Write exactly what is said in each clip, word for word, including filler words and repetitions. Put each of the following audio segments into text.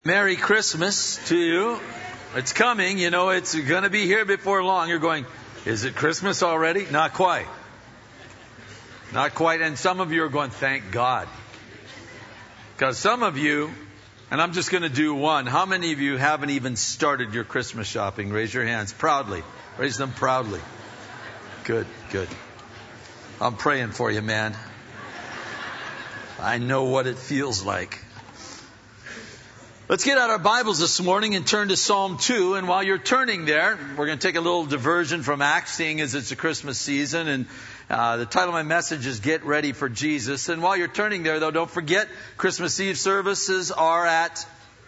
Merry Christmas to you. It's coming, you know, it's going to be here before long. You're going, is it Christmas already? Not quite. Not quite. And some of you are going, thank God. Because some of you, and I'm just going to do one. How many of you haven't even started your Christmas shopping? Raise your hands proudly. Raise them proudly. Good, good. I'm praying for you, man. I know what it feels like. Let's get out our Bibles this morning and turn to Psalm two. And while you're turning there, we're going to take a little diversion from Acts, seeing as it's a Christmas season. And uh, the title of my message is Get Ready for Jesus. And while you're turning there, though, don't forget, Christmas Eve services are at...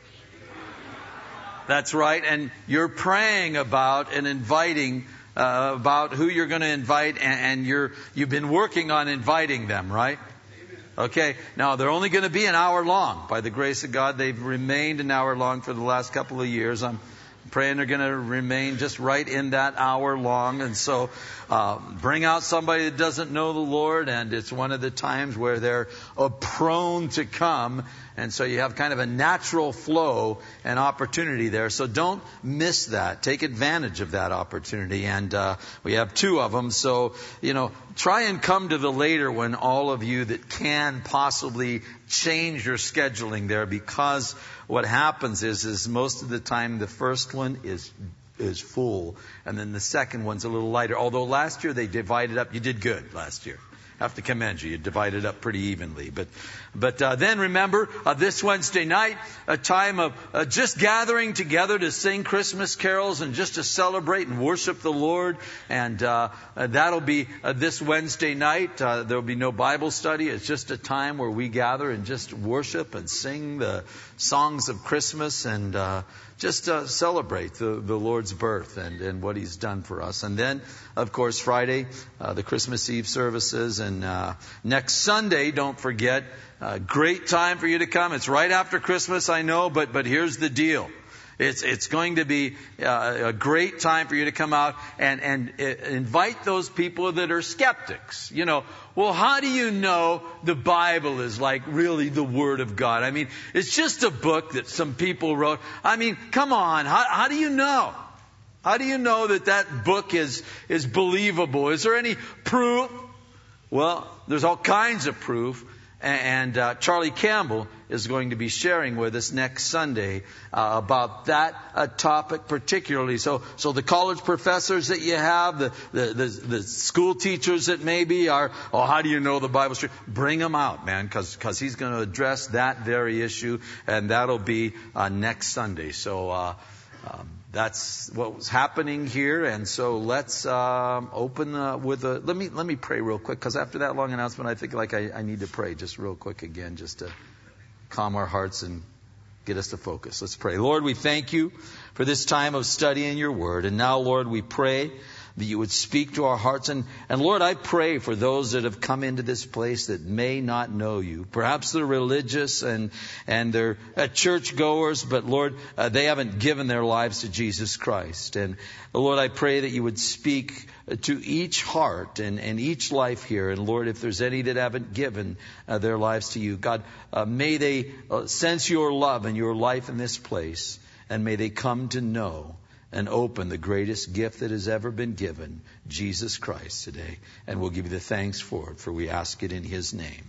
That's right. And you're praying about and inviting uh, about who you're going to invite. And, and you're, you've been working on inviting them, right? Okay, now they're only going to be an hour long. By the grace of God, they've remained an hour long for the last couple of years. I'm praying they're going to remain just right in that hour long. And so uh, bring out somebody that doesn't know the Lord, and it's one of the times where they're uh, prone to come. And so you have kind of a natural flow and opportunity there. So don't miss that. Take advantage of that opportunity. And uh, we have two of them. So, you know, try and come to the later one, all of you that can possibly change your scheduling there, because what happens is, is most of the time the first one is is full, and then the second one's a little lighter. Although last year they divided up. You did good last year. I have to commend you. You divided up pretty evenly. But but uh, then remember, uh, this Wednesday night, a time of uh, just gathering together to sing Christmas carols and just to celebrate and worship the Lord. And uh, uh, that'll be uh, this Wednesday night. Uh, there'll be no Bible study. It's just a time where we gather and just worship and sing the songs of Christmas and uh, just uh, celebrate the, the Lord's birth and, and what He's done for us. And then, of course, Friday, uh, the Christmas Eve services. And uh, next Sunday, don't forget, uh, great time for you to come. It's right after Christmas, I know, but but here's the deal. It's it's going to be uh, a great time for you to come out and, and uh, invite those people that are skeptics. You know, well, how do you know the Bible is like really the Word of God? I mean, it's just a book that some people wrote. I mean, come on, how, how do you know? How do you know that that book is is believable? Is there any proof? Well, there's all kinds of proof. And uh, Charlie Campbell is going to be sharing with us next Sunday uh, about that uh, topic particularly. So, so the college professors that you have, the, the the the school teachers that maybe are, oh, how do you know the Bible's true? Bring them out, man, because because he's going to address that very issue, and that'll be uh, next Sunday. So. Uh, um, That's what was happening here, and so let's um, open uh, with a. Let me let me pray real quick, because after that long announcement, I think like I, I need to pray just real quick again, just to calm our hearts and get us to focus. Let's pray. Lord, we thank you for this time of studying your Word, and now, Lord, we pray that you would speak to our hearts. And, and Lord, I pray for those that have come into this place that may not know you. Perhaps they're religious and, and they're uh, churchgoers, but Lord, uh, they haven't given their lives to Jesus Christ. And Lord, I pray that you would speak to each heart and, and each life here. And Lord, if there's any that haven't given uh, their lives to you, God, uh, may they uh, sense your love and your life in this place. And may they come to know and open the greatest gift that has ever been given, Jesus Christ, today. And we'll give you the thanks for it, for we ask it in His name.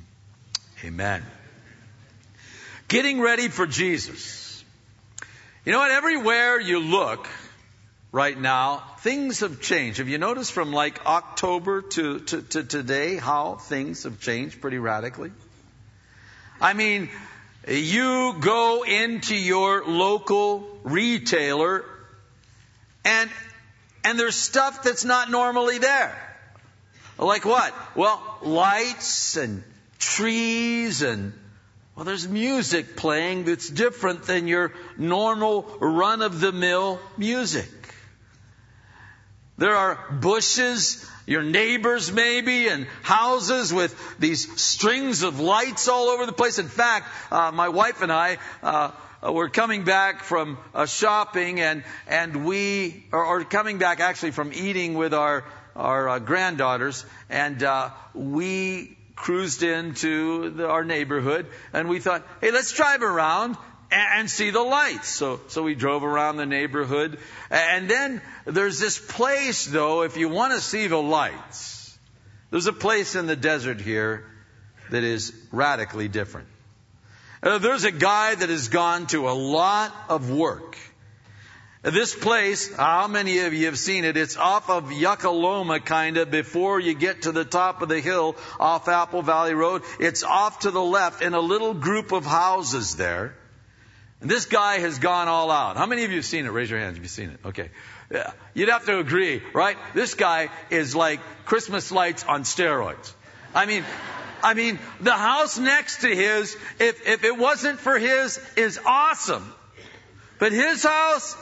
Amen. Getting ready for Jesus. You know what? Everywhere you look right now, things have changed. Have you noticed from like October to, to, to today how things have changed pretty radically? I mean, you go into your local retailer And and there's stuff that's not normally there. Like what? Well, lights and trees and, well, there's music playing that's different than your normal run-of-the-mill music. There are bushes, your neighbors maybe, and houses with these strings of lights all over the place. In fact, uh, my wife and I... Uh, Uh, we're coming back from uh, shopping, and and we or, or coming back actually from eating with our our uh, granddaughters, and uh, we cruised into the, our neighborhood, and we thought, hey, let's drive around and see the lights. So, so we drove around the neighborhood. And then there's this place, though, if you want to see the lights, there's a place in the desert here that is radically different. Uh, there's a guy that has gone to a lot of work. This place, how many of you have seen it? It's off of Yuckaloma, kind of, before you get to the top of the hill off Apple Valley Road. It's off to the left in a little group of houses there. And this guy has gone all out. How many of you have seen it? Raise your hands if you've seen it. Okay. Yeah. You'd have to agree, right? This guy is like Christmas lights on steroids. I mean, I mean, the house next to his, if, if it wasn't for his, is awesome. But his house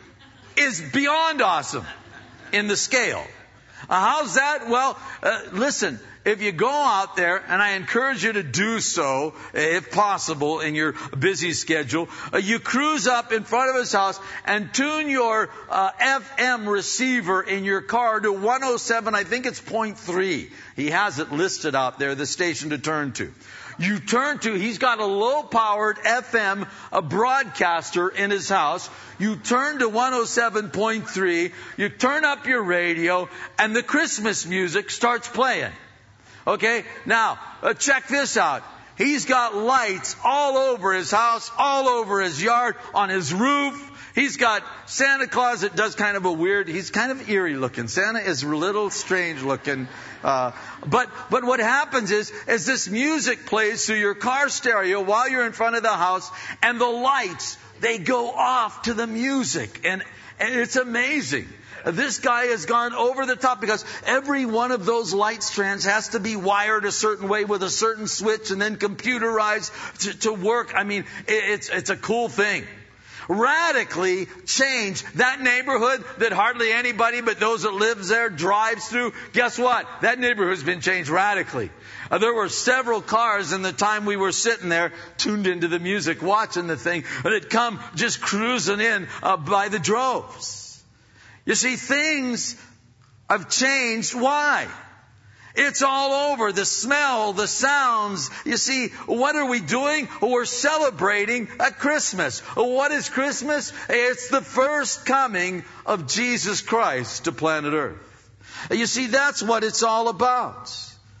is beyond awesome in the scale. Uh, how's that? Well, uh, listen, if you go out there, and I encourage you to do so, if possible, in your busy schedule, uh, you cruise up in front of his house and tune your uh, F M receiver in your car to one oh seven, I think it's point three. He has it listed out there, the station to turn to. You turn to, he's got a low-powered F M a broadcaster in his house. You turn to one oh seven point three, you turn up your radio, and the Christmas music starts playing. Okay, now, uh, check this out. He's got lights all over his house, all over his yard, on his roof. He's got Santa Claus that does kind of a weird, he's kind of eerie looking. Santa is a little strange looking. Uh, but, but what happens is, is this music plays through your car stereo while you're in front of the house, and the lights, they go off to the music. And, and it's amazing. This guy has gone over the top because every one of those light strands has to be wired a certain way with a certain switch and then computerized to, to work. I mean, it's, it's a cool thing. Radically change that neighborhood that hardly anybody but those that lives there drives through. Guess what? That neighborhood's been changed radically. Uh, there were several cars in the time we were sitting there tuned into the music, watching the thing, and it'd come just cruising in uh, by the droves. You see, things have changed. Why? It's all over. The smell, the sounds. You see, what are we doing? We're celebrating at Christmas. What is Christmas? It's the first coming of Jesus Christ to planet Earth. You see, that's what it's all about.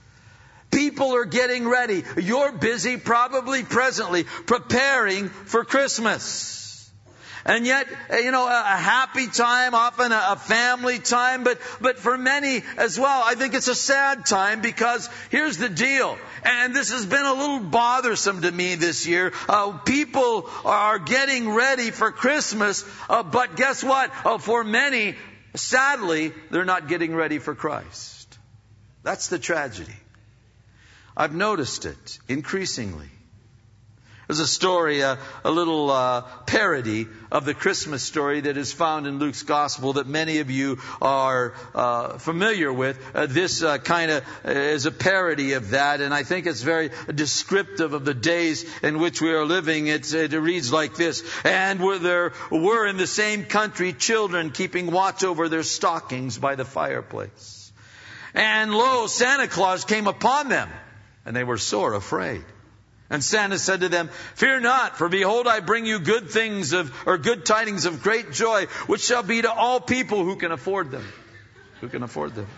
People are getting ready. You're busy, probably presently, preparing for Christmas. And yet, you know, a happy time, often a family time, but, but for many as well, I think it's a sad time because here's the deal. And this has been a little bothersome to me this year. Uh, people are getting ready for Christmas, uh, but guess what? Uh, for many, sadly, they're not getting ready for Christ. That's the tragedy. I've noticed it increasingly. There's a story, uh, a little uh, parody of the Christmas story that is found in Luke's Gospel that many of you are uh, familiar with. Uh, this uh, kind of is a parody of that, and I think it's very descriptive of the days in which we are living. It's, it reads like this: "And were there were in the same country children keeping watch over their stockings by the fireplace. And lo, Santa Claus came upon them, and they were sore afraid. And Santa said to them, 'Fear not, for behold, I bring you good things of, or good tidings of great joy, which shall be to all people who can afford them.'" Who can afford them?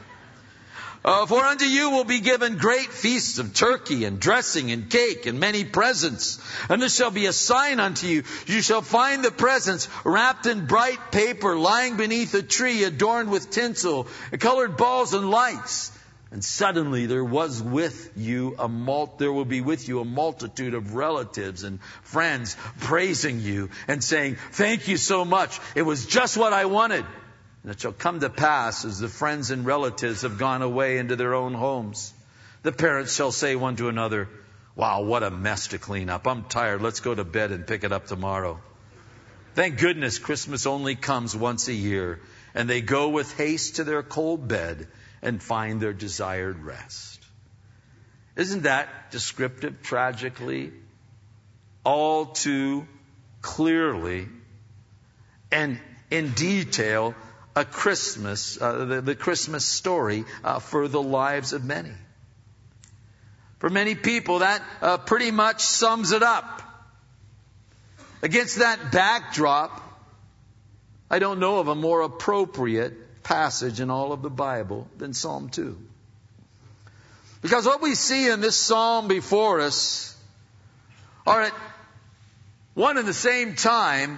Uh, "For unto you will be given great feasts of turkey and dressing and cake and many presents. And this shall be a sign unto you. You shall find the presents wrapped in bright paper, lying beneath a tree adorned with tinsel, and colored balls and lights. And suddenly there was with you a mul- there will be with you a multitude of relatives and friends praising you and saying, 'Thank you so much. It was just what I wanted.' And it shall come to pass, as the friends and relatives have gone away into their own homes, the parents shall say one to another, 'Wow, what a mess to clean up. I'm tired. Let's go to bed and pick it up tomorrow.' Thank goodness Christmas only comes once a year, and they go with haste to their cold bed and find their desired rest." Isn't that descriptive, tragically, all too clearly, and in detail, a Christmas, uh, the, the Christmas story uh, for the lives of many? For many people, that uh, pretty much sums it up. Against that backdrop, I don't know of a more appropriate passage in all of the Bible than Psalm two. Because what we see in this psalm before us are at one and the same time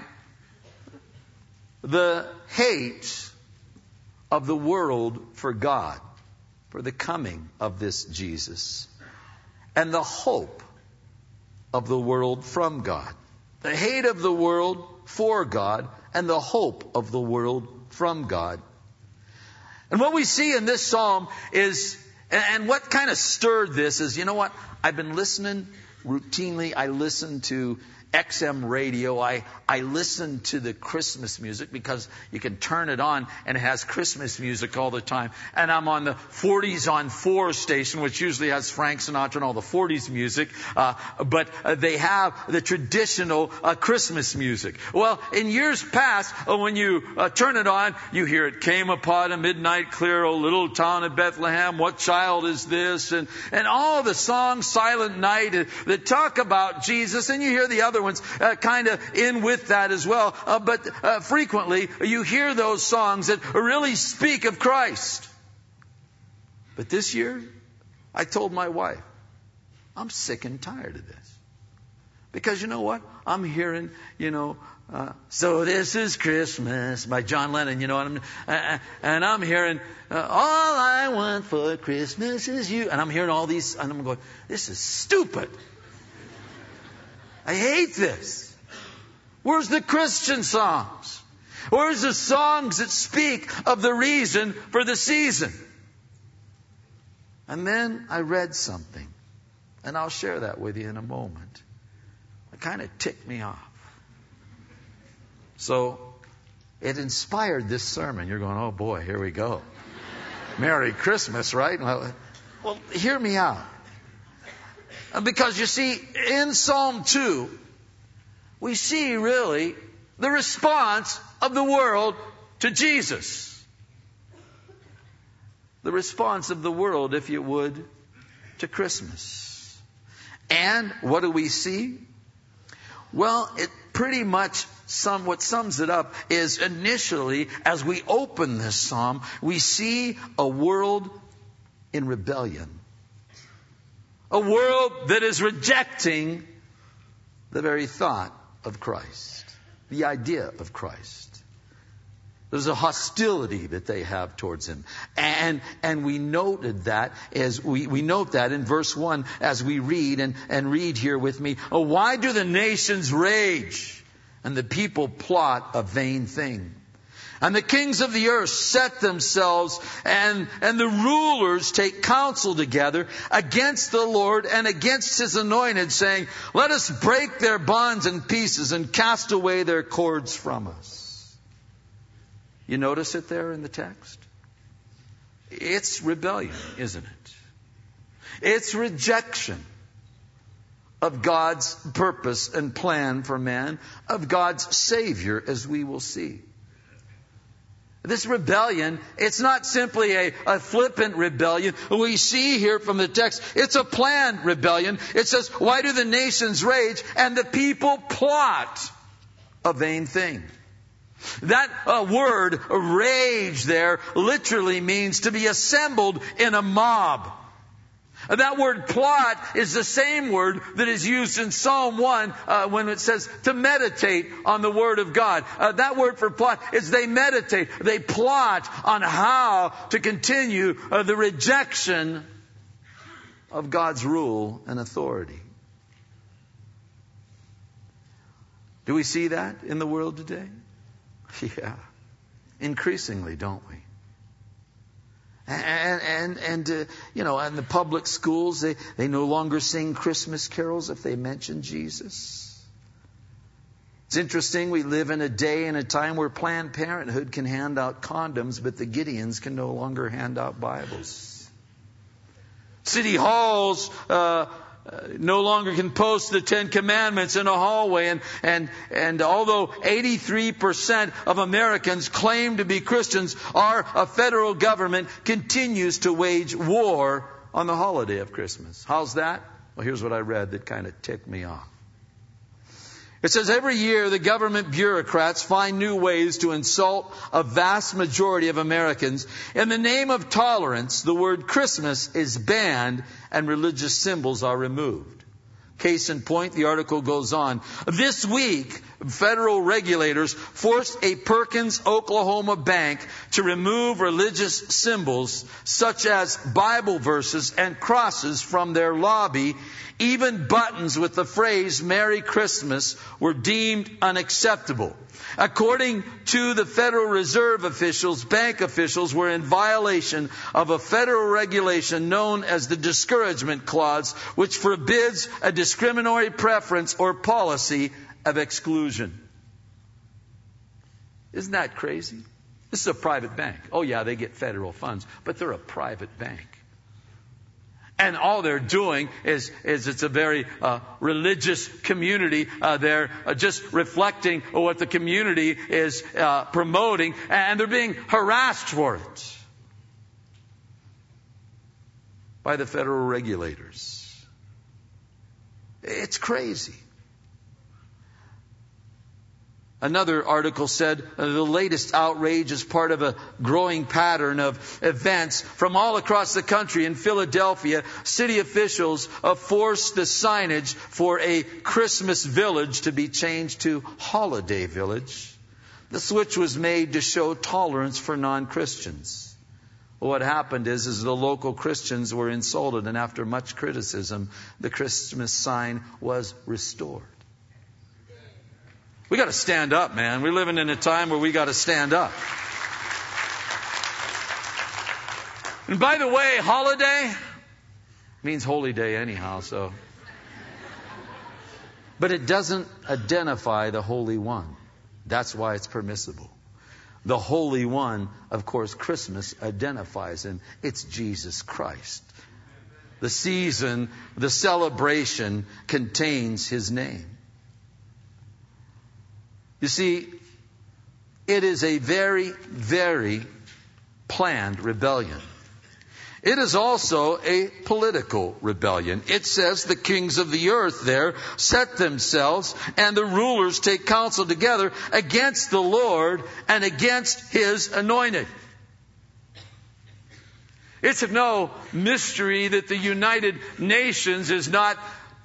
the hate of the world for God, for the coming of this Jesus, and the hope of the world from God. The hate of the world for God and the hope of the world from God. And what we see in this psalm is, and what kind of stirred this is, you know what? I've been listening routinely. I listen to X M radio. I, I listen to the Christmas music because you can turn it on and it has Christmas music all the time. And I'm on the forties on four station, which usually has Frank Sinatra and all the forties music. Uh, but uh, they have the traditional uh, Christmas music. Well, in years past, uh, when you uh, turn it on, you hear it came upon a midnight clear, O little town of Bethlehem, what child is this? And, and all the songs, Silent Night, uh, that talk about Jesus. And you hear the other ones uh, kind of in with that as well. Uh, but uh, frequently you hear those songs that really speak of Christ. But this year, I told my wife, I'm sick and tired of this. Because you know what? I'm hearing, you know, uh, so this is Christmas by John Lennon, you know, and I'm, uh, and I'm hearing, uh, all I want for Christmas is you. And I'm hearing all these, and I'm going, this is stupid. I hate this. Where's the Christian songs? Where's the songs that speak of the reason for the season? And then I read something, and I'll share that with you in a moment. It kind of ticked me off. So it inspired this sermon. You're going, oh boy, here we go. Merry Christmas, right? Well, well, hear me out. Because you see, in Psalm two, we see really the response of the world to Jesus. The response of the world, if you would, to Christmas. And what do we see? Well, it pretty much sum, what sums it up is initially, as we open this psalm, we see a world in rebellion. A world that is rejecting the very thought of Christ, the idea of Christ. There's a hostility that they have towards Him. And, and we noted that as we, we note that in verse one as we read and, and read here with me. Oh, why do the nations rage and the people plot a vain thing? And the kings of the earth set themselves, and, and the rulers take counsel together against the Lord and against His anointed, saying, let us break their bonds in pieces and cast away their cords from us. You notice it there in the text? It's rebellion, isn't it? It's rejection of God's purpose and plan for man, of God's Savior, as we will see. This rebellion, it's not simply a, a flippant rebellion. We see here from the text, it's a planned rebellion. It says, why do the nations rage and the people plot a vain thing? That uh, word, rage there, literally means to be assembled in a mob. That word plot is the same word that is used in Psalm one uh, when it says to meditate on the Word of God. Uh, that word for plot is they meditate. They plot on how to continue uh, the rejection of God's rule and authority. Do we see that in the world today? Yeah. Increasingly, don't we? And, and, and uh, you know, in the public schools, they, they no longer sing Christmas carols if they mention Jesus. It's interesting, we live in a day and a time where Planned Parenthood can hand out condoms, but the Gideons can no longer hand out Bibles. City halls uh, uh, no longer can post the Ten Commandments in a hallway. And, and, and although eighty-three percent of Americans claim to be Christians, our uh, federal government continues to wage war on the holiday of Christmas. How's that? Well, here's what I read that kind of ticked me off. It says every year the government bureaucrats find new ways to insult a vast majority of Americans. In the name of tolerance, the word Christmas is banned and religious symbols are removed. Case in point, the article goes on. This week, federal regulators forced a Perkins, Oklahoma bank to remove religious symbols such as Bible verses and crosses from their lobby. Even buttons with the phrase Merry Christmas were deemed unacceptable. According to the Federal Reserve officials, bank officials were in violation of a federal regulation known as the Discouragement Clause, which forbids a discriminatory preference or policy of exclusion. Isn't that crazy? This is a private bank. Oh yeah, they get federal funds, but they're a private bank. And all they're doing is, is it's a very uh, religious community. Uh, they're uh, just reflecting what the community is uh, promoting, and they're being harassed for it by the federal regulators. It's crazy. Another article said uh, the latest outrage is part of a growing pattern of events from all across the country. In Philadelphia, city officials uh, forced the signage for a Christmas village to be changed to Holiday Village. The switch was made to show tolerance for non-Christians. Well, what happened is, is the local Christians were insulted, and after much criticism, the Christmas sign was restored. We got to stand up, man. We're living in a time where we got to stand up. And by the way, holiday means holy day anyhow, so. But it doesn't identify the Holy One. That's why it's permissible. The Holy One, of course, Christmas identifies him. It's Jesus Christ. The season, the celebration contains his name. You see, it is a very, very planned rebellion. It is also a political rebellion. It says the kings of the earth there set themselves, and the rulers take counsel together against the Lord and against his anointed. It's of no mystery that the United Nations is not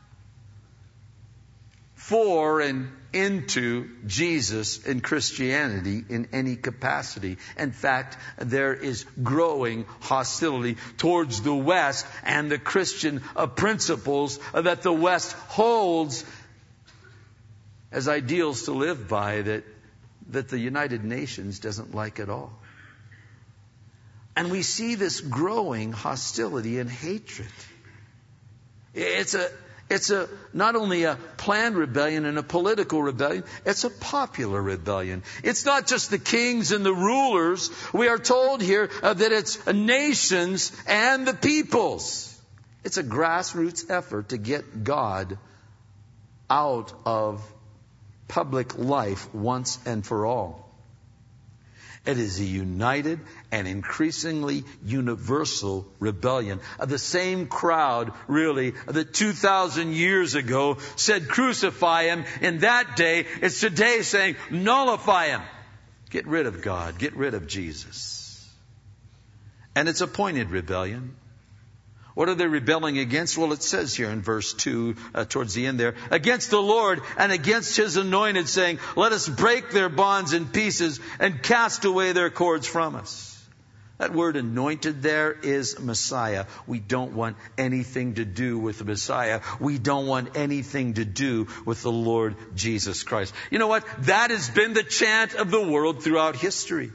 for and into Jesus and Christianity in any capacity. In fact, there is growing hostility towards the West and the Christian uh, principles that the West holds as ideals to live by that, that the United Nations doesn't like at all. And we see this growing hostility and hatred. It's a It's a not only a planned rebellion and a political rebellion, it's a popular rebellion. It's not just the kings and the rulers. We are told here uh, that it's nations and the peoples. It's a grassroots effort to get God out of public life once and for all. It is a united and increasingly universal rebellion. The same crowd, really, that two thousand years ago said crucify him. In that day, it's today saying nullify him. Get rid of God. Get rid of Jesus. And it's a pointed rebellion. What are they rebelling against? Well, it says here in verse two, uh, towards the end there, against the Lord and against his anointed, saying, let us break their bonds in pieces and cast away their cords from us. That word anointed there is Messiah. We don't want anything to do with the Messiah. We don't want anything to do with the Lord Jesus Christ. You know what? That has been the chant of the world throughout history.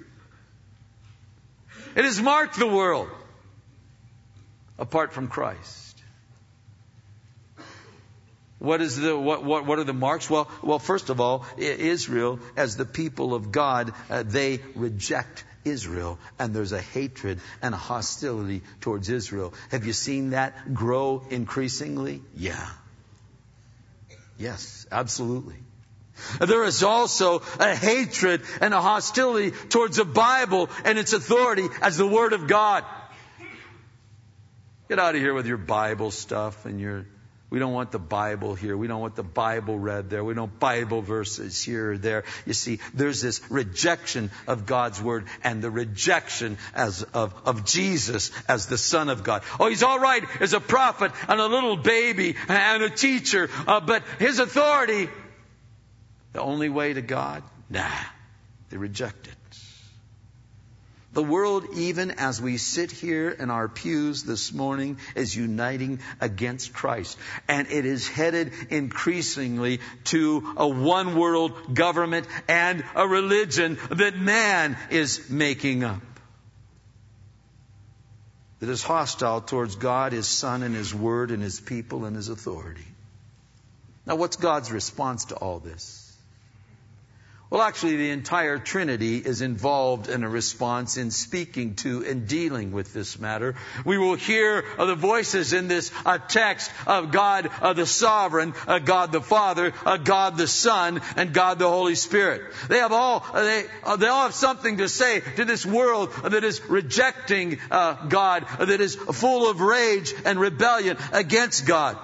It has marked the world. Apart from Christ. What is the what what what are the marks? Well, well, first of all, Israel as the people of God, uh, they reject Israel, and there's a hatred and a hostility towards Israel. Have you seen that grow increasingly? Yeah. Yes, absolutely. There is also a hatred and a hostility towards the Bible and its authority as the Word of God. Get out of here with your Bible stuff and your, We don't want the Bible here. We don't want the Bible read there. We don't want Bible verses here or there. You see, there's this rejection of God's Word and the rejection as of, of Jesus as the Son of God. Oh, He's all right as a prophet and a little baby and a teacher, uh, but His authority, the only way to God? Nah, they reject it. The world, even as we sit here in our pews this morning, is uniting against Christ. And it is headed increasingly to a one world government and a religion that man is making up, that is hostile towards God, His Son, and His Word, and His people, and His authority. Now, what's God's response to all this? Well, actually, the entire Trinity is involved in a response in speaking to and dealing with this matter. We will hear uh, the voices in this uh, text of God uh, the Sovereign, uh, God the Father, uh, God the Son, and God the Holy Spirit. They have all uh, they uh, they all have something to say to this world uh, that is rejecting uh, God, uh, that is full of rage and rebellion against God,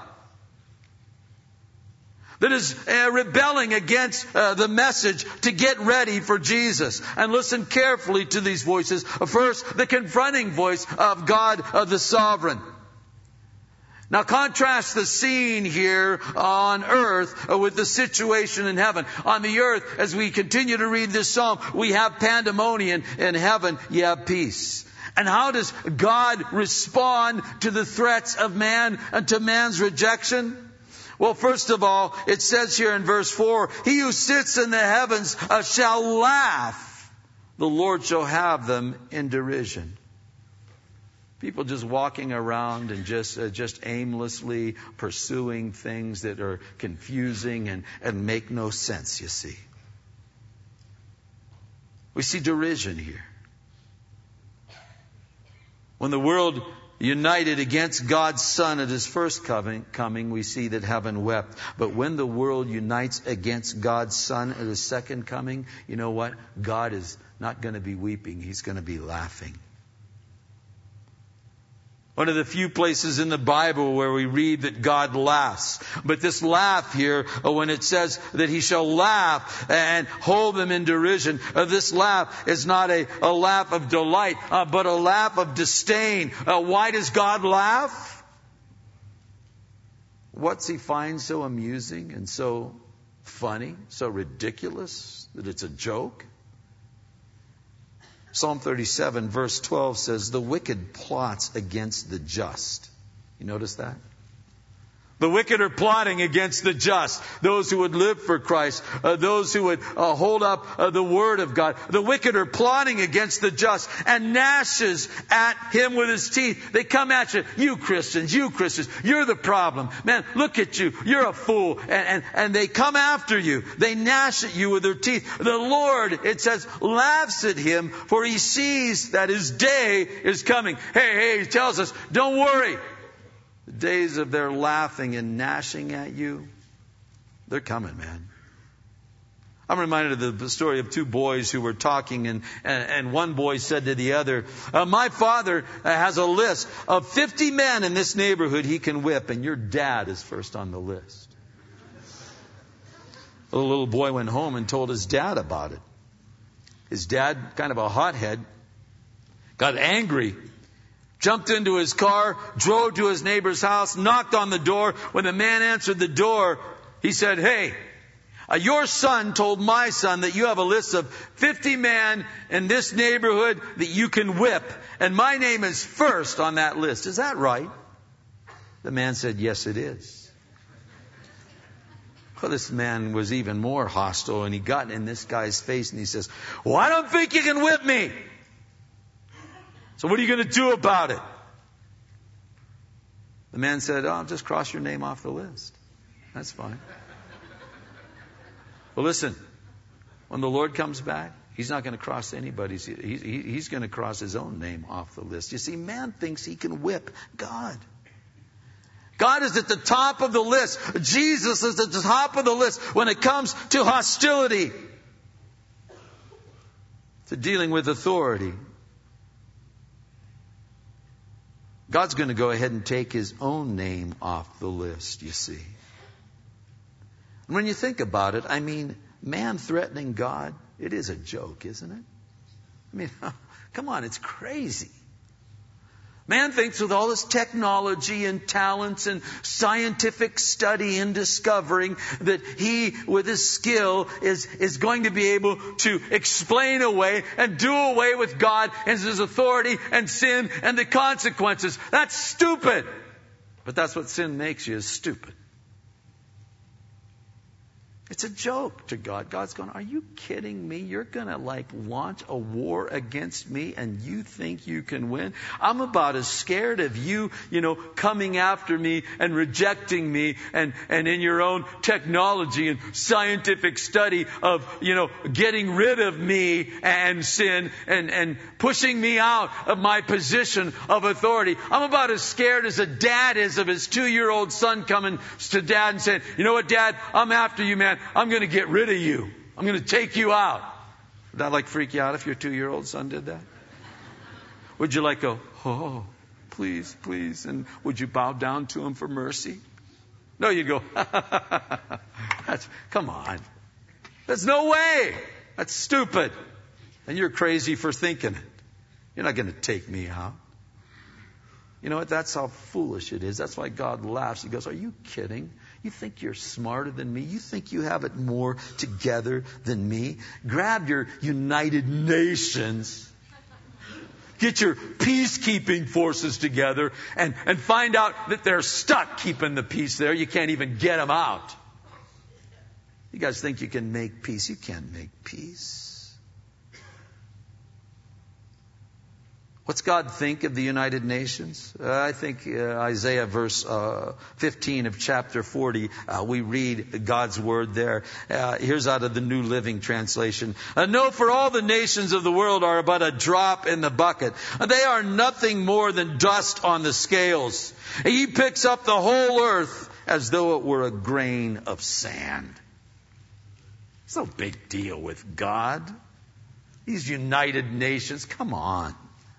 that is uh, rebelling against uh, the message to get ready for Jesus. And listen carefully to these voices. First, the confronting voice of God uh, the Sovereign. Now contrast the scene here on earth uh, with the situation in heaven. On the earth, as we continue to read this psalm, we have pandemonium. In heaven, you have peace. And how does God respond to the threats of man and to man's rejection? Well, first of all, it says here in verse four, He who sits in the heavens uh, shall laugh. The Lord shall have them in derision. People just walking around and just uh, just aimlessly pursuing things that are confusing and, and make no sense, you see. We see derision here. When the world united against God's Son at His first coming, coming, we see that heaven wept. But when the world unites against God's Son at His second coming, you know what? God is not going to be weeping. He's going to be laughing. One of the few places in the Bible where we read that God laughs. But this laugh here, when it says that He shall laugh and hold them in derision, this laugh is not a, a laugh of delight, uh, but a laugh of disdain. Uh, why does God laugh? What's He find so amusing and so funny, so ridiculous that it's a joke? Psalm thirty-seven verse twelve says, the wicked plots against the just. You notice that? The wicked are plotting against the just. Those who would live for Christ. Uh, those who would uh, hold up uh, the Word of God. The wicked are plotting against the just and gnashes at him with his teeth. They come at you. You Christians, you Christians, you're the problem. Man, look at you. You're a fool. And, and, and they come after you. They gnash at you with their teeth. The Lord, it says, laughs at him, for He sees that his day is coming. Hey, hey, He tells us, don't worry. The days of their laughing and gnashing at you, they're coming, man. I'm reminded of the story of two boys who were talking, and, and one boy said to the other, uh, my father has a list of fifty men in this neighborhood he can whip, and your dad is first on the list. The little boy went home and told his dad about it. His dad, kind of a hothead, got angry, jumped into his car, drove to his neighbor's house, knocked on the door. When the man answered the door, he said, hey, uh, your son told my son that you have a list of fifty men in this neighborhood that you can whip, and my name is first on that list. Is that right? The man said, yes, it is. Well, this man was even more hostile, and he got in this guy's face and he says, well, I don't think you can whip me. So what are you going to do about it? The man said, oh, I'll just cross your name off the list. That's fine. Well, listen, when the Lord comes back, He's not going to cross anybody's. He, he, he's going to cross His own name off the list. You see, man thinks he can whip God. God is at the top of the list. Jesus is at the top of the list when it comes to hostility, to dealing with authority. God's going to go ahead and take his own name off the list, you see. And when you think about it, I mean, man threatening God, it is a joke, isn't it? I mean, come on, it's crazy. Man thinks with all his technology and talents and scientific study and discovering that he, with his skill, is, is going to be able to explain away and do away with God and his authority and sin and the consequences. That's stupid. But that's what sin makes you, is stupid. It's a joke to God. God's going, are you kidding me? You're going to like launch a war against me and you think you can win? I'm about as scared of you, you know, coming after me and rejecting me and, and in your own technology and scientific study of, you know, getting rid of me and sin and, and pushing me out of my position of authority. I'm about as scared as a dad is of his two-year-old son coming to dad and saying, you know what, Dad, I'm after you, man. I'm going to get rid of you. I'm going to take you out. Would that like freak you out if your two-year-old son did that? Would you like go, oh, please, please, and would you bow down to him for mercy? No, you'd go, That's, come on. There's no way. That's stupid. And you're crazy for thinking it. You're not going to take me out. You know what? That's how foolish it is. That's why God laughs. He goes, are you kidding? You think you're smarter than me? You think you have it more together than me? Grab your United Nations. Get your peacekeeping forces together and, and find out that they're stuck keeping the peace there. You can't even get them out. You guys think you can make peace? You can't make peace. What's God think of the United Nations? Uh, I think uh, Isaiah verse uh, fifteen of chapter forty, uh, we read God's word there. Uh, here's out of the New Living Translation. Uh, no, for all the nations of the world are but a drop in the bucket. Uh, they are nothing more than dust on the scales. He picks up the whole earth as though it were a grain of sand. It's no big deal with God. These United Nations, come on.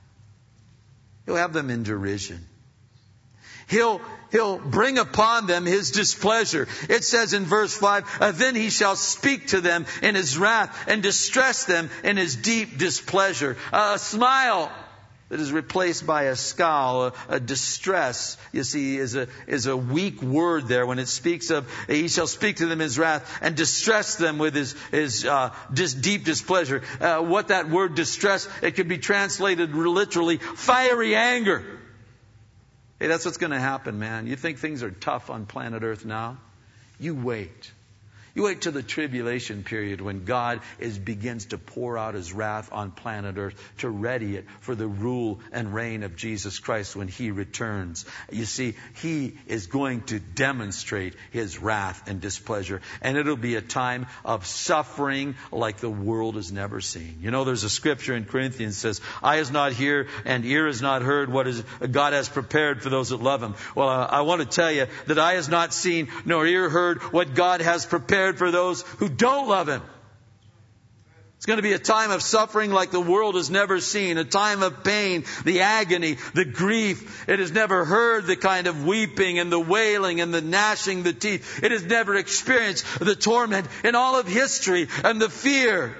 He'll have them in derision. He'll, he'll bring upon them his displeasure. It says in verse five, uh, then he shall speak to them in his wrath and distress them in his deep displeasure. Uh, a smile that is replaced by a scowl, a, a distress, you see, is a, is a weak word there when it speaks of, he shall speak to them in his wrath and distress them with his, his uh, dis, deep displeasure. Uh, what that word distress, it could be translated literally fiery anger. Hey, that's what's going to happen, man. You think things are tough on planet Earth now? You wait. You wait till the tribulation period when God is begins to pour out his wrath on planet Earth to ready it for the rule and reign of Jesus Christ when he returns. You see, he is going to demonstrate his wrath and displeasure. And it'll be a time of suffering like the world has never seen. You know, there's a scripture in Corinthians that says, eye is not hear and ear is not heard what is God has prepared for those that love him. Well, uh, I want to tell you that eye has not seen nor ear heard what God has prepared for those who don't love him. It's going to be a time of suffering like the world has never seen, a time of pain, the agony, the grief. It has never heard the kind of weeping and the wailing and the gnashing the teeth. It has never experienced the torment in all of history and the fear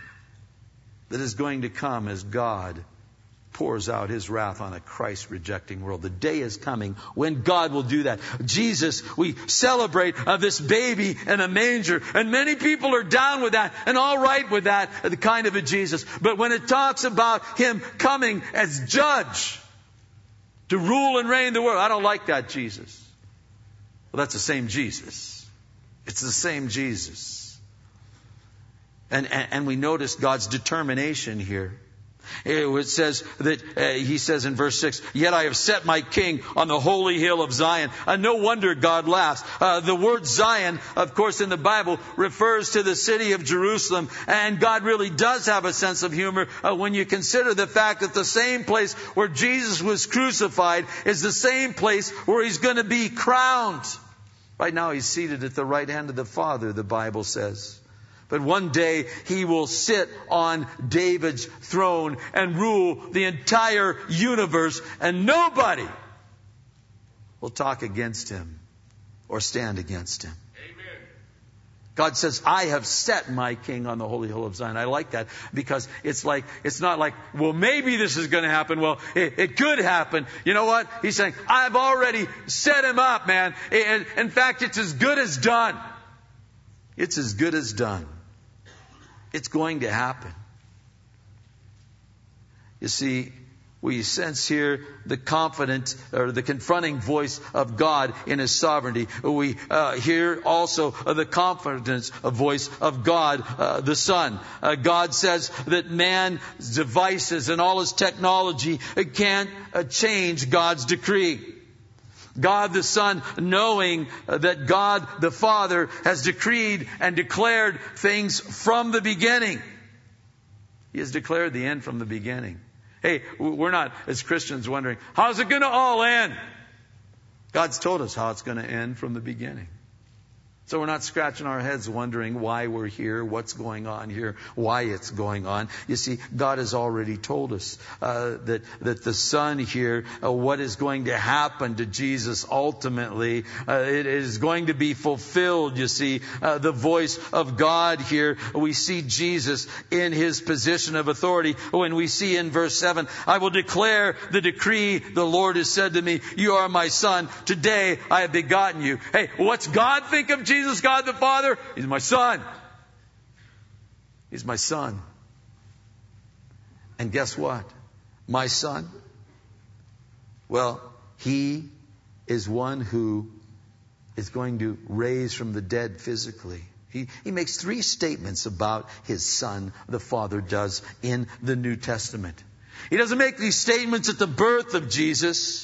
that is going to come as God pours out his wrath on a Christ-rejecting world. The day is coming when God will do that. Jesus, we celebrate uh, this baby in a manger, and many people are down with that and all right with that, the kind of a Jesus. But when it talks about him coming as judge to rule and reign the world, I don't like that Jesus. Well, that's the same Jesus. It's the same Jesus. And, and, and we notice God's determination here. It says that uh, he says in verse six, yet I have set my king on the holy hill of Zion. Uh, no wonder God laughs. Uh, the word Zion, of course, in the Bible refers to the city of Jerusalem. And God really does have a sense of humor uh, when you consider the fact that the same place where Jesus was crucified is the same place where he's going to be crowned. Right now he's seated at the right hand of the Father, the Bible says. But one day he will sit on David's throne and rule the entire universe, and nobody will talk against him or stand against him. Amen. God says, I have set my king on the holy hill of Zion. I like that because it's like, it's not like, well, maybe this is going to happen. Well, it, it could happen. You know what? He's saying, I've already set him up, man. In, in fact, it's as good as done. It's as good as done. It's going to happen. You see, we sense here the confident or the confronting voice of God in His sovereignty. We uh, hear also uh, the confidence uh, voice of God, uh, the Son. Uh, God says that man's devices and all his technology uh, can't uh, change God's decree. God the Son, knowing that God the Father has decreed and declared things from the beginning. He has declared the end from the beginning. Hey, we're not, as Christians, wondering, how's it going to all end? God's told us how it's going to end from the beginning. So we're not scratching our heads wondering why we're here, what's going on here, why it's going on. You see, God has already told us uh, that that the Son here, uh, what is going to happen to Jesus ultimately, uh, it is going to be fulfilled. You see, uh, the voice of God here. We see Jesus in His position of authority. When we see in verse seven, I will declare the decree. The Lord has said to me, you are my Son. Today I have begotten you. Hey, what's God think of Jesus? Jesus, God the Father? He's my Son. He's my Son. And guess what? My Son? Well, He is one who is going to raise from the dead physically. He, he makes three statements about His Son, the Father does, in the New Testament. He doesn't make these statements at the birth of Jesus.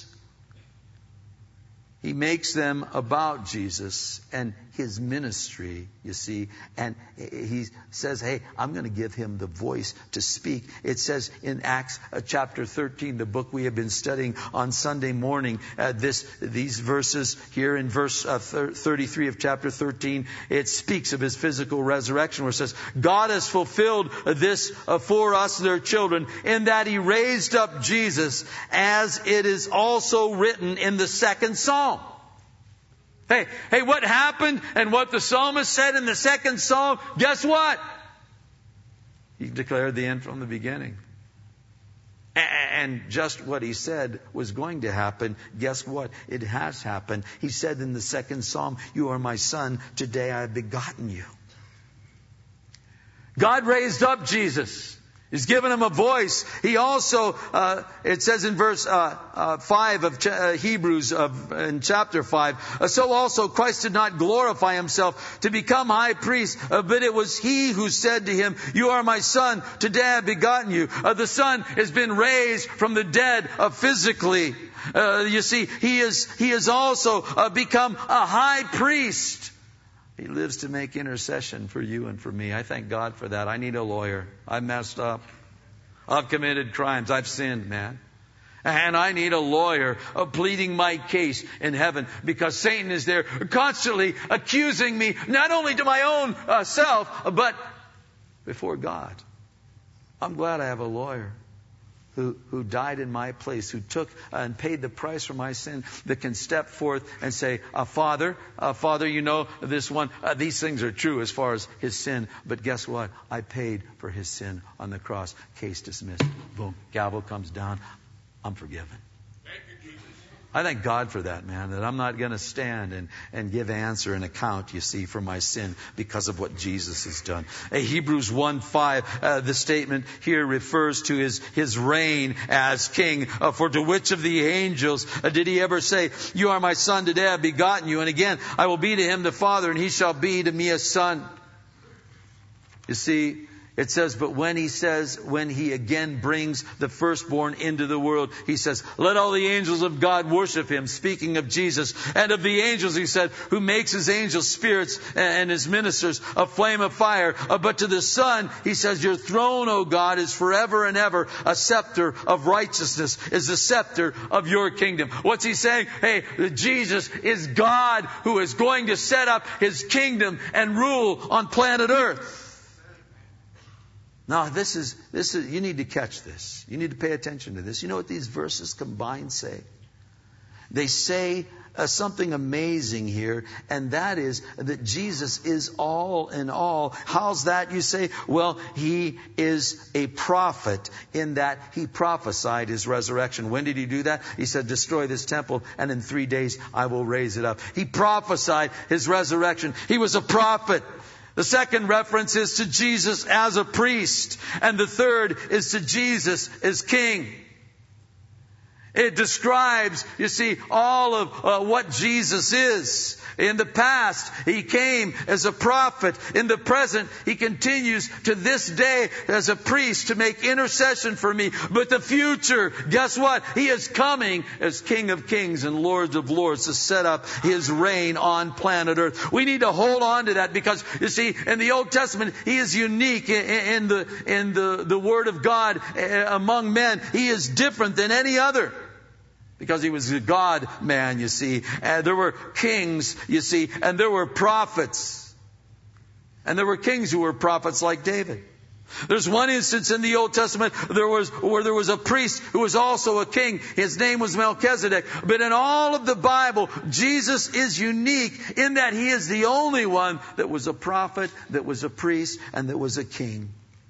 He makes them about Jesus and His ministry, you see. And He says, hey, I'm going to give Him the voice to speak. It says in Acts uh, chapter thirteen, the book we have been studying on Sunday morning, uh, this these verses here in verse uh, thirty-three of chapter thirteen, it speaks of His physical resurrection, where it says, God has fulfilled this uh, for us, their children, in that He raised up Jesus, as it is also written in the second psalm. Hey, hey, what happened and what the psalmist said in the second psalm, guess what? He declared the end from the beginning. And just what he said was going to happen, guess what? It has happened. He said in the second psalm, you are my Son, today I have begotten you. God raised up Jesus. He's given Him a voice. He also, uh, it says in verse uh, uh, five of Ch- uh, Hebrews, of, in chapter five, uh, so also Christ did not glorify Himself to become high priest, uh, but it was He who said to Him, you are my Son, today I have begotten you. Uh, the Son has been raised from the dead uh, physically. Uh, you see, He is He has also uh, become a high priest. He lives to make intercession for you and for me. I thank God for that. I need a lawyer. I messed up. I've committed crimes. I've sinned, man. And I need a lawyer uh, pleading my case in heaven, because Satan is there constantly accusing me, not only to my own uh, self, but before God. I'm glad I have a lawyer who, who died in my place, who took uh, and paid the price for my sin, that can step forth and say, uh, Father, uh, Father, you know this one, uh, these things are true as far as his sin, but guess what? I paid for his sin on the cross. Case dismissed. Boom. Gavel comes down. I'm forgiven. Thank you, Jesus. I thank God for that, man, that I'm not going to stand and, and give answer and account, you see, for my sin because of what Jesus has done. Uh, Hebrews one five, uh, the statement here refers to his, his reign as king. Uh, for to which of the angels uh, did He ever say, you are my Son, today I have begotten you, and again I will be to him the Father, and he shall be to me a son. You see, it says, but when He says, when He again brings the firstborn into the world, He says, let all the angels of God worship Him. Speaking of Jesus, and of the angels, He said, who makes His angels spirits and His ministers a flame of fire. Uh, but to the Son, He says, your throne, O God, is forever and ever. A scepter of righteousness is the scepter of your kingdom. What's He saying? Hey, Jesus is God who is going to set up His kingdom and rule on planet Earth. Now, this is, this is, you need to catch this. You need to pay attention to this. You know what these verses combined say? They say uh, something amazing here, and that is that Jesus is all in all. How's that, you say? Well, He is a prophet in that He prophesied His resurrection. When did He do that? He said, destroy this temple, and in three days I will raise it up. He prophesied His resurrection. He was a prophet. The second reference is to Jesus as a priest, and the third is to Jesus as king. It describes, you see, all of uh, what Jesus is. In the past, He came as a prophet. In the present, He continues to this day as a priest to make intercession for me. But the future, guess what? He is coming as King of Kings and Lord of Lords to set up His reign on planet Earth. We need to hold on to that because, you see, in the Old Testament, He is unique in, in the in the, the Word of God among men. He is different than any other. Because He was a God man, you see. And there were kings, you see. And there were prophets. And there were kings who were prophets like David. There's one instance in the Old Testament there was, where there was a priest who was also a king. His name was Melchizedek. But in all of the Bible, Jesus is unique in that He is the only one that was a prophet, that was a priest, and that was a king.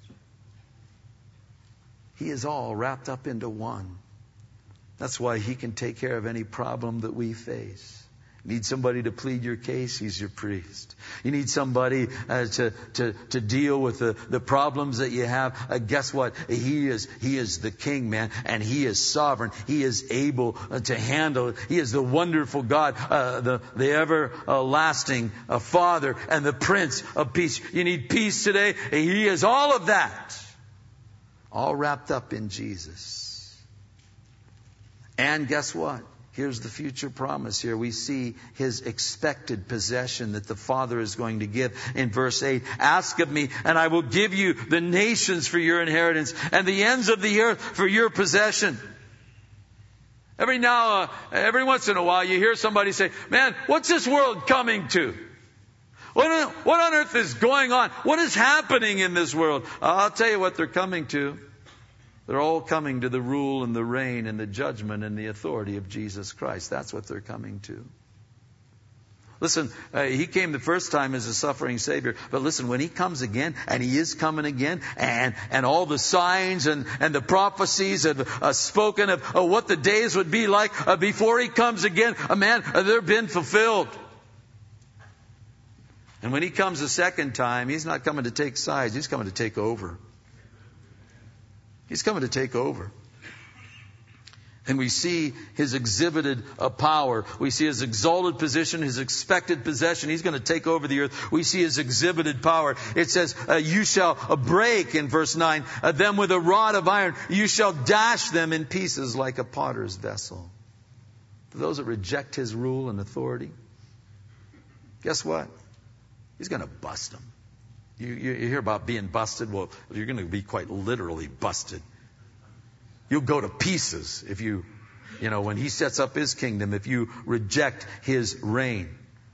He is all wrapped up into one. That's why He can take care of any problem that we face. You need somebody to plead your case, He's your priest. You need somebody uh, to, to, to deal with the, the problems that you have. Uh, guess what? He is, He is the king, man, and He is sovereign. He is able uh, to handle it. He is the wonderful God, uh, the, the everlasting uh, Father and the Prince of Peace. You need peace today? He is all of that. All wrapped up in Jesus. And guess what? Here's the future promise here. We see His expected possession that the Father is going to give in verse eight. Ask of me, and I will give you the nations for your inheritance and the ends of the earth for your possession. Every now, uh, every once in a while, you hear somebody say, man, what's this world coming to? What on, what on earth is going on? What is happening in this world? I'll tell you what they're coming to. They're all coming to the rule and the reign and the judgment and the authority of Jesus Christ. That's what they're coming to. Listen, uh, He came the first time as a suffering Savior. But listen, when He comes again, and He is coming again, and, and all the signs and, and the prophecies have uh, spoken of uh, what the days would be like uh, before He comes again, uh, man, uh, they've been fulfilled. And when He comes a second time, He's not coming to take sides. He's coming to take over. He's coming to take over. And we see His exhibited uh, power. We see His exalted position, His expected possession. He's going to take over the earth. We see His exhibited power. It says, uh, you shall uh, break, in verse nine, uh, them with a rod of iron. You shall dash them in pieces like a potter's vessel. For those that reject His rule and authority, guess what? He's going to bust them. You, you hear about being busted. Well, you're going to be quite literally busted. You'll go to pieces if you, you know, when He sets up His kingdom, if you reject His reign.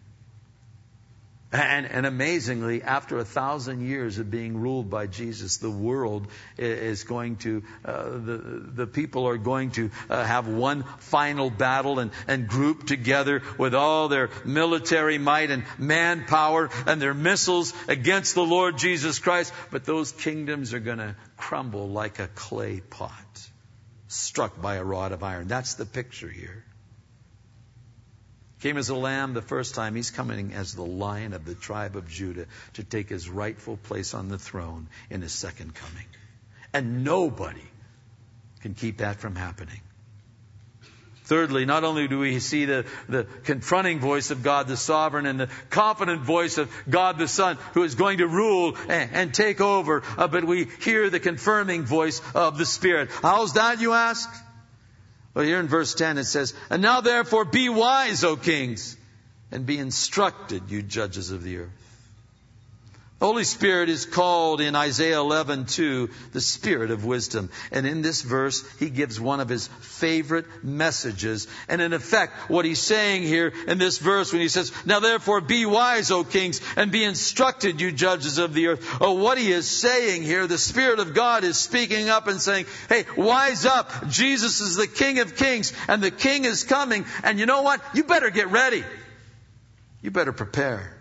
And, and amazingly, after a thousand years of being ruled by Jesus, the world is going to, uh, the, the people are going to uh, have one final battle and, and group together with all their military might and manpower and their missiles against the Lord Jesus Christ. But those kingdoms are going to crumble like a clay pot struck by a rod of iron. That's the picture here. Came as a lamb the first time. He's coming as the Lion of the tribe of Judah to take His rightful place on the throne in His second coming. And nobody can keep that from happening. Thirdly, not only do we see the, the confronting voice of God the sovereign and the confident voice of God the Son who is going to rule and, and take over, uh, but we hear the confirming voice of the Spirit. How's that, you ask? Well, here in verse ten it says, and now therefore be wise, O kings, and be instructed, you judges of the earth. Holy Spirit is called in Isaiah eleven two the Spirit of wisdom. And in this verse, he gives one of his favorite messages. And in effect, what he's saying here in this verse when he says, now therefore be wise, O kings, and be instructed, you judges of the earth. Oh, what he is saying here, the Spirit of God is speaking up and saying, hey, wise up. Jesus is the King of kings, and the King is coming. And you know what? You better get ready. You better prepare.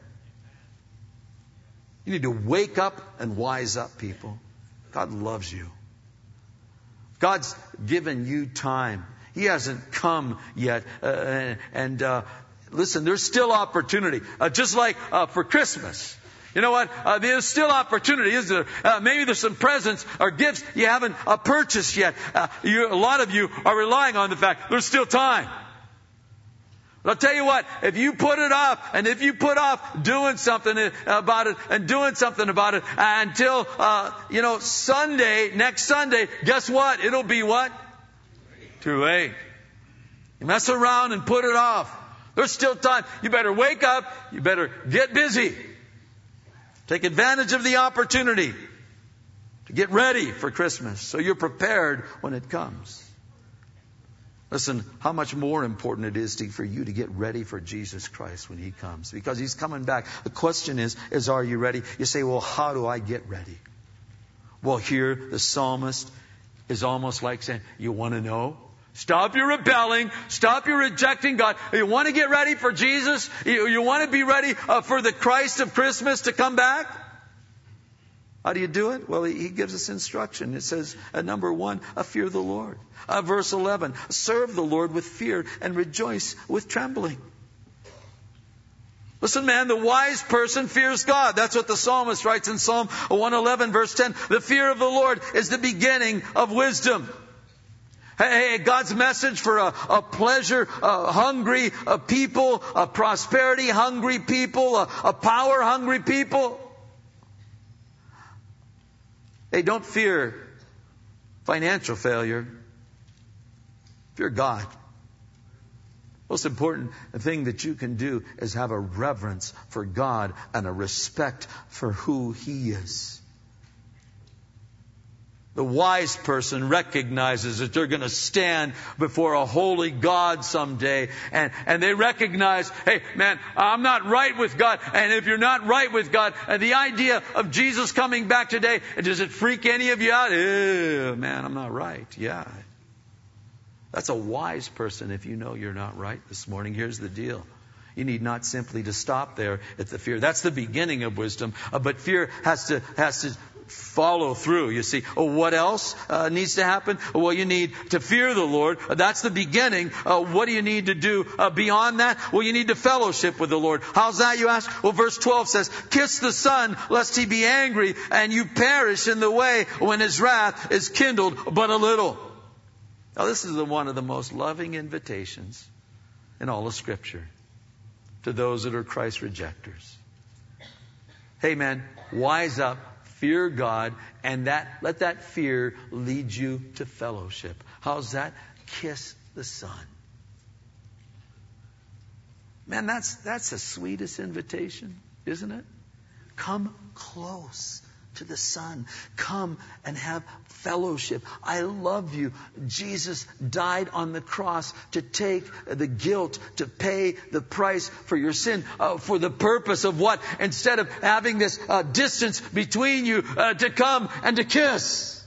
You need to wake up and wise up, people. God loves you. God's given you time. He hasn't come yet. Uh, and uh, listen, there's still opportunity. Uh, just like uh, for Christmas. You know what? Uh, there's still opportunity, isn't there? Uh, maybe there's some presents or gifts you haven't uh, purchased yet. Uh, you, a lot of you are relying on the fact there's still time. But I'll tell you what, if you put it off, and if you put off doing something about it, and doing something about it, until, uh, you know, Sunday, next Sunday, guess what? It'll be what? Too late. You mess around and put it off. There's still time. You better wake up. You better get busy. Take advantage of the opportunity to get ready for Christmas so you're prepared when it comes. Listen, how much more important it is to, for you to get ready for Jesus Christ when He comes. Because He's coming back. The question is, is are you ready? You say, well, how do I get ready? Well, here the psalmist is almost like saying, you want to know? Stop your rebelling. Stop your rejecting God. You want to get ready for Jesus? You, you want to be ready uh, for the Christ of Christmas to come back? How do you do it? Well, he gives us instruction. It says, uh, number one, uh, fear the Lord. Uh, verse eleven, serve the Lord with fear and rejoice with trembling. Listen, man, the wise person fears God. That's what the psalmist writes in Psalm one eleven, verse ten. The fear of the Lord is the beginning of wisdom. Hey, God's message for a, a pleasure uh, hungry uh, people, a prosperity hungry people, a, a power hungry people. Hey, don't fear financial failure. Fear God. Most important thing that you can do is have a reverence for God and a respect for who He is. The wise person recognizes that they're going to stand before a holy God someday. And, and they recognize, hey, man, I'm not right with God. And if you're not right with God, and the idea of Jesus coming back today, does it freak any of you out? Ew, man, I'm not right. Yeah. That's a wise person if you know you're not right this morning. Here's the deal. You need not simply to stop there at the fear. That's the beginning of wisdom. Uh, but fear has to, has to follow through. You see, oh, what else uh, needs to happen? Well, you need to fear the Lord. Uh, that's the beginning. Uh, what do you need to do uh, beyond that? Well, you need to fellowship with the Lord. How's that, you ask? Well, verse twelve says, kiss the Son, lest He be angry, and you perish in the way when His wrath is kindled but a little. Now, this is the, one of the most loving invitations in all of Scripture to those that are Christ rejectors. Hey, man, wise up, fear God, and that let that fear lead you to fellowship. How's that? Kiss the Son. Man, that's that's the sweetest invitation, isn't it? Come close to the Son. Come and have fellowship. I love you. Jesus died on the cross to take the guilt, to pay the price for your sin. Uh, for the purpose of what? Instead of having this uh, distance between you, uh, to come and to kiss.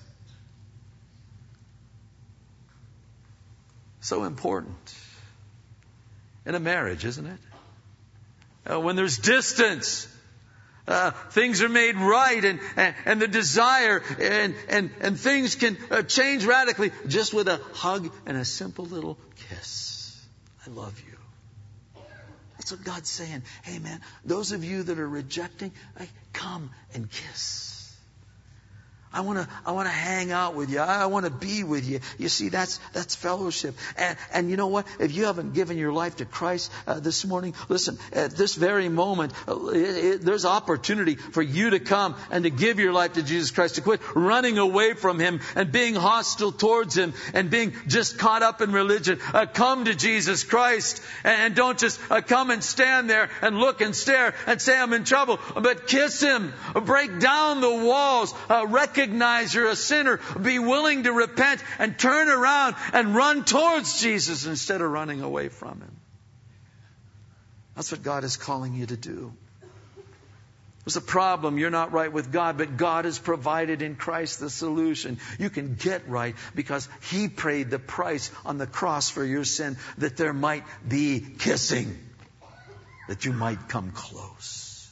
So important in a marriage, isn't it? Uh, when there's distance, Uh, things are made right, and, and, and the desire and, and, and things can uh, change radically just with a hug and a simple little kiss. I love you. That's what God's saying. Hey, man, those of you that are rejecting, like, come and kiss. I want to, I want to hang out with you. I want to be with you. You see, that's, that's fellowship. And, and you know what? If you haven't given your life to Christ uh, this morning, listen, at this very moment, uh, it, it, there's opportunity for you to come and to give your life to Jesus Christ, to quit running away from Him and being hostile towards Him and being just caught up in religion. Uh, come to Jesus Christ and, and don't just uh, come and stand there and look and stare and say, I'm in trouble, but kiss Him, break down the walls, uh, recognize Recognize you're a sinner. Be willing to repent and turn around and run towards Jesus instead of running away from Him. That's what God is calling you to do. There's a problem. You're not right with God, but God has provided in Christ the solution. You can get right because He paid the price on the cross for your sin, that there might be kissing, that you might come close.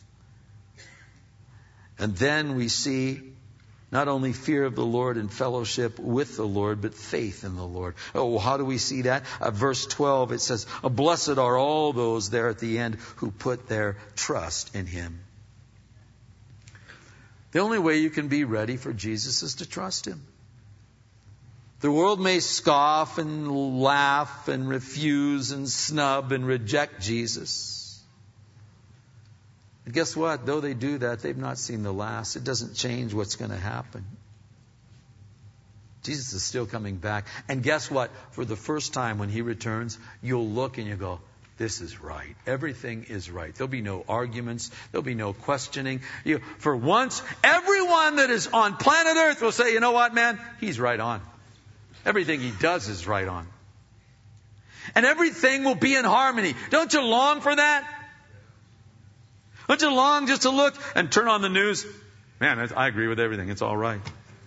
And then we see not only fear of the Lord and fellowship with the Lord, but faith in the Lord. Oh, how do we see that? Uh, verse twelve, it says, blessed are all those there at the end who put their trust in Him. The only way you can be ready for Jesus is to trust Him. The world may scoff and laugh and refuse and snub and reject Jesus. And guess what? Though they do that, they've not seen the last. It doesn't change what's going to happen. Jesus is still coming back. And guess what? For the first time when He returns, you'll look and you'll go, this is right. Everything is right. There'll be no arguments. There'll be no questioning. You, for once, everyone that is on planet Earth will say, you know what, man? He's right on. Everything He does is right on. And everything will be in harmony. Don't you long for that? Don't you long just to look and turn on the news? Man, I agree with everything. It's all right.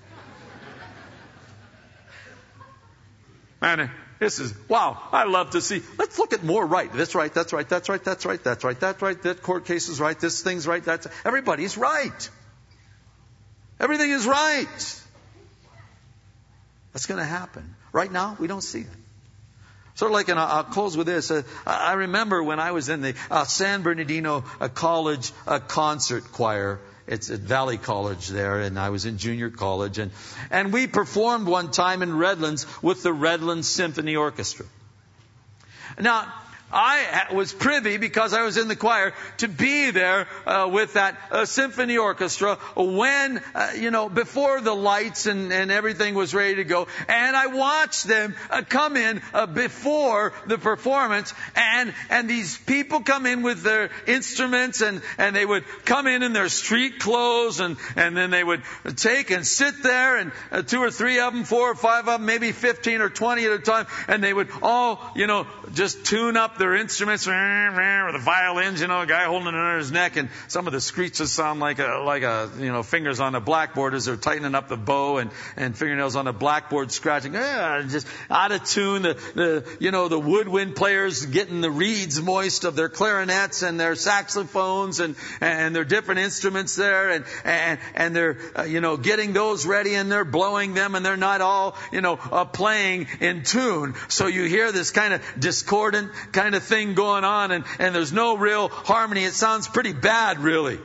Man, this is, wow, I love to see. Let's look at more right. That's right, that's right, that's right, that's right, that's right, that's right. That court case is right. This thing's right. That's everybody's right. Everything is right. That's going to happen. Right now, we don't see it. Sort of like, and I'll close with this. Uh, I remember when I was in the uh, San Bernardino uh, College uh, concert choir. It's at Valley College there, and I was in junior college. And, and we performed one time in Redlands with the Redlands Symphony Orchestra. Now, I was privy, because I was in the choir, to be there uh, with that uh, symphony orchestra when, uh, you know, before the lights and, and everything was ready to go. And I watched them uh, come in uh, before the performance. And and these people come in with their instruments, and, and they would come in in their street clothes. And, and then they would take and sit there, and uh, two or three of them, four or five of them, maybe fifteen or twenty at a time. And they would all, you know, just tune up their instruments, or the violins, you know, a guy holding it under his neck, and some of the screeches sound like a, like a, you know, fingers on a blackboard as they're tightening up the bow, and, and fingernails on a blackboard scratching, yeah, just out of tune. The, the, you know, the woodwind players getting the reeds moist of their clarinets and their saxophones and, and their different instruments there, and, and, and they're, uh, you know, getting those ready, and they're blowing them, and they're not all, you know, uh, playing in tune. So you hear this kind of discordant kind of thing going on, and, and there's no real harmony. It sounds pretty bad, really.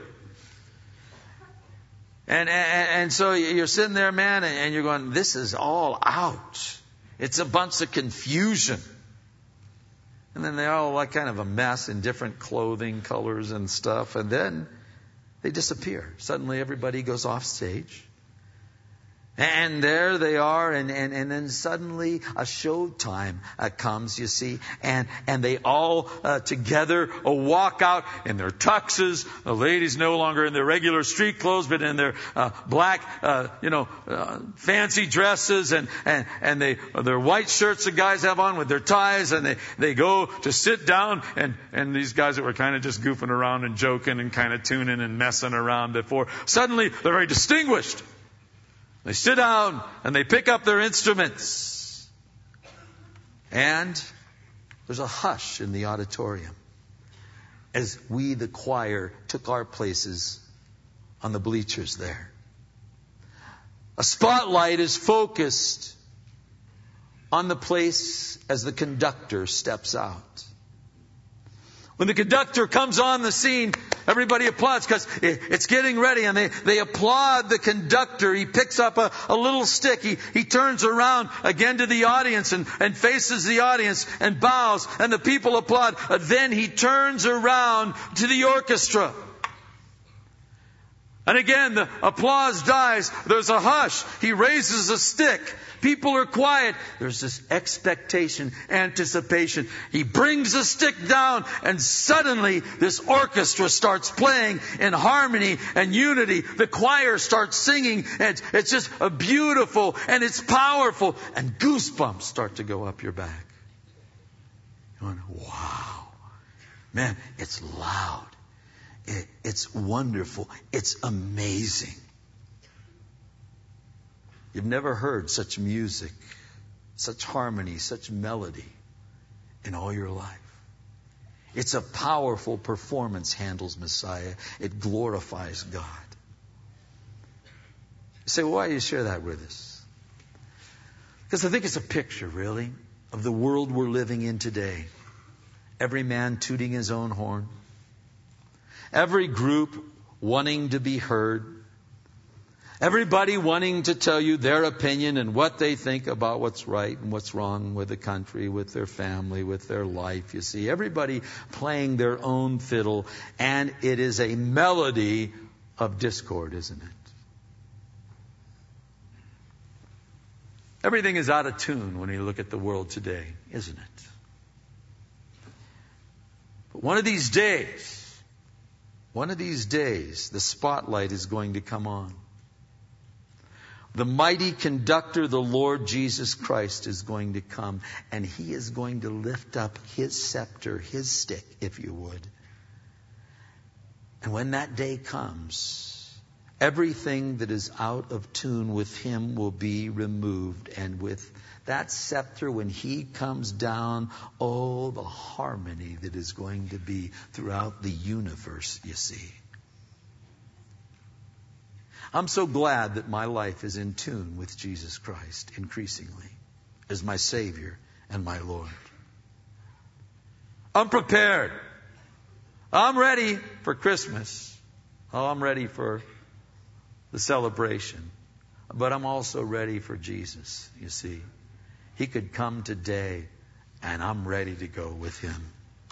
And, and, and so you're sitting there, man, and, and you're going, this is all out. It's a bunch of confusion. And then they're all like kind of a mess in different clothing colors and stuff. And then they disappear. Suddenly everybody goes off stage. And there they are, and, and, and then suddenly a showtime uh, comes, you see, and, and they all uh, together uh, walk out in their tuxes. The ladies no longer in their regular street clothes, but in their uh, black, uh, you know, uh, fancy dresses, and, and, and they, their white shirts the guys have on with their ties, and they, they go to sit down, and, and these guys that were kind of just goofing around and joking and kind of tuning and messing around before, suddenly they're very distinguished. They sit down and they pick up their instruments. And there's a hush in the auditorium as we, the choir, took our places on the bleachers there. A spotlight is focused on the place as the conductor steps out. When the conductor comes on the scene, everybody applauds because it's getting ready, and they, they applaud the conductor. He picks up a, a little stick. He, he turns around again to the audience and, and faces the audience and bows, and the people applaud. Then he turns around to the orchestra. And again, the applause dies. There's a hush. He raises a stick. People are quiet. There's this expectation, anticipation. He brings the stick down, and suddenly this orchestra starts playing in harmony and unity. The choir starts singing, and it's just a beautiful, and it's powerful, and goosebumps start to go up your back. You're going, wow. Man, it's loud. It, it's wonderful. It's amazing. You've never heard such music, such harmony, such melody in all your life. It's a powerful performance, Handel's Messiah. It glorifies God. You say, well, why do you share that with us? Because I think it's a picture, really, of the world we're living in today. Every man tooting his own horn. Every group wanting to be heard. Everybody wanting to tell you their opinion and what they think about what's right and what's wrong with the country, with their family, with their life. You see, everybody playing their own fiddle, and it is a melody of discord, isn't it? Everything is out of tune when you look at the world today, isn't it? But one of these days, one of these days, the spotlight is going to come on. The mighty conductor, the Lord Jesus Christ, is going to come, and He is going to lift up His scepter, His stick, if you would. And when that day comes, everything that is out of tune with Him will be removed. And with that scepter, when He comes down, oh, the harmony that is going to be throughout the universe, you see. I'm so glad that my life is in tune with Jesus Christ increasingly as my Savior and my Lord. I'm prepared. I'm ready for Christmas. Oh, I'm ready for the celebration. But I'm also ready for Jesus, you see. He could come today, and I'm ready to go with Him.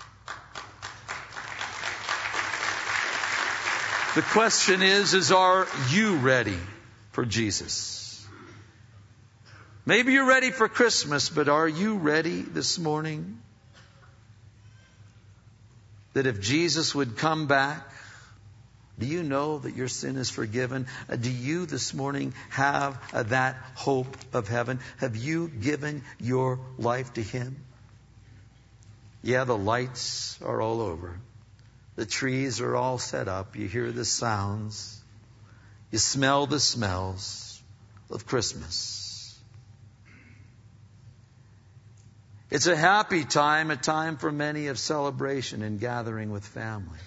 The question is, is are you ready for Jesus? Maybe you're ready for Christmas, but are you ready this morning? That if Jesus would come back, do you know that your sin is forgiven? Uh, do you this morning have uh, that hope of heaven? Have you given your life to Him? Yeah, the lights are all over. The trees are all set up. You hear the sounds. You smell the smells of Christmas. It's a happy time, a time for many of celebration and gathering with family.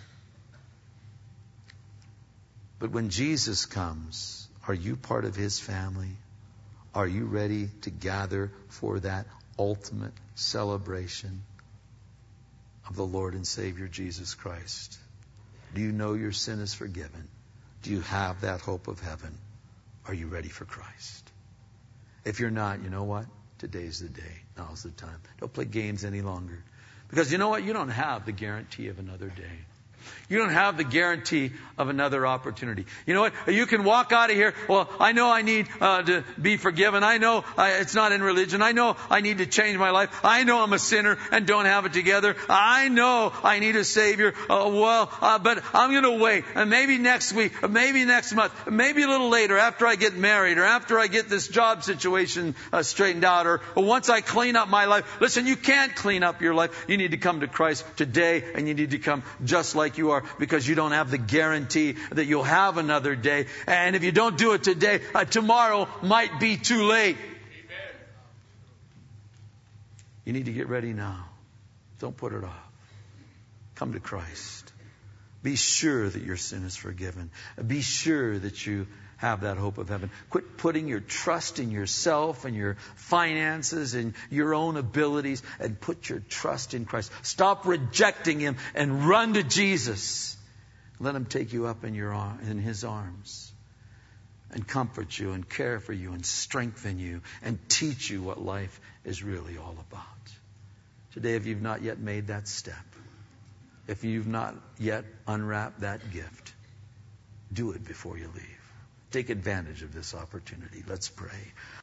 But when Jesus comes, are you part of His family? Are you ready to gather for that ultimate celebration of the Lord and Savior Jesus Christ? Do you know your sin is forgiven? Do you have that hope of heaven? Are you ready for Christ? If you're not, you know what? Today's the day. Now's the time. Don't play games any longer. Because you know what? You don't have the guarantee of another day. You don't have the guarantee of another opportunity. You know what? You can walk out of here. Well, I know I need uh, to be forgiven. I know I, it's not in religion. I know I need to change my life. I know I'm a sinner and don't have it together. I know I need a Savior. Uh, well, uh, but I'm going to wait. And maybe next week, or maybe next month, maybe a little later after I get married, or after I get this job situation uh, straightened out, or, or once I clean up my life. Listen, you can't clean up your life. You need to come to Christ today, and you need to come just like you are, because you don't have the guarantee that you'll have another day. And if you don't do it today, uh, tomorrow might be too late. Amen. You need to get ready now. Don't put it off. Come to Christ. Be sure that your sin is forgiven. Be sure that you have that hope of heaven. Quit putting your trust in yourself and your finances and your own abilities, and put your trust in Christ. Stop rejecting Him and run to Jesus. Let him take you up in your arm, in his arms, and comfort you and care for you and strengthen you and teach you what life is really all about. Today, if you've not yet made that step, if you've not yet unwrapped that gift, do it before you leave. Take advantage of this opportunity. Let's pray.